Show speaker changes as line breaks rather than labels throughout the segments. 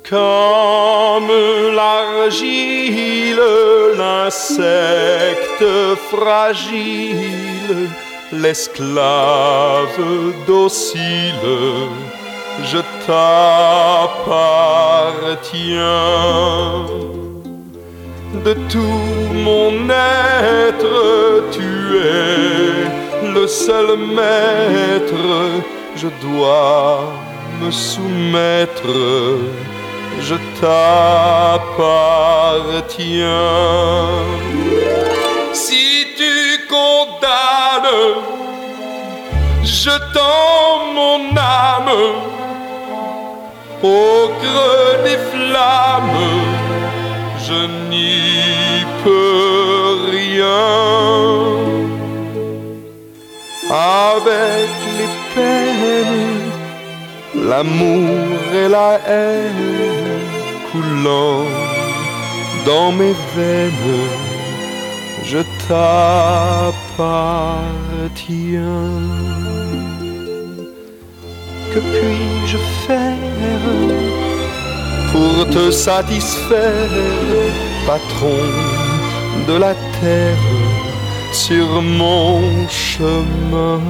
Comme l'argile, l'insecte fragile, l'esclave docile, je t'appartiens. De tout mon être, tu es le seul maître, je dois me soumettre, je t'appartiens. Si tu condamnes, je tends mon âme au creux des flammes, je n'y peux rien. Avec les peines, l'amour et la haine coulant dans mes veines, je t'appartiens. Que puis-je faire pour te satisfaire, patron de la terre, sur mon chemin?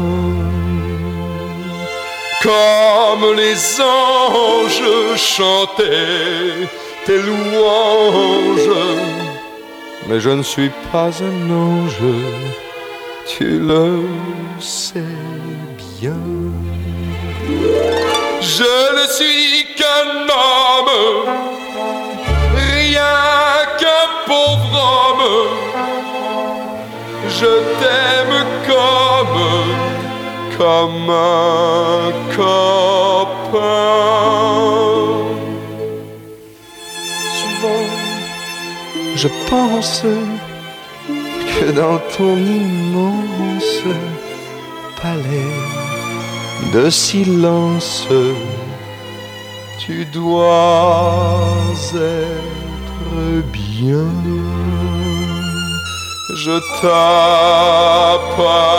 Comme les anges chantaient tes louanges, mais je ne suis pas un ange, tu le sais bien. Je ne suis qu'un homme, rien qu'un pauvre homme, je t'aime comme un copain. Souvent, je pense que dans ton immense palais de silence, tu dois être bien. Je t'appartiens.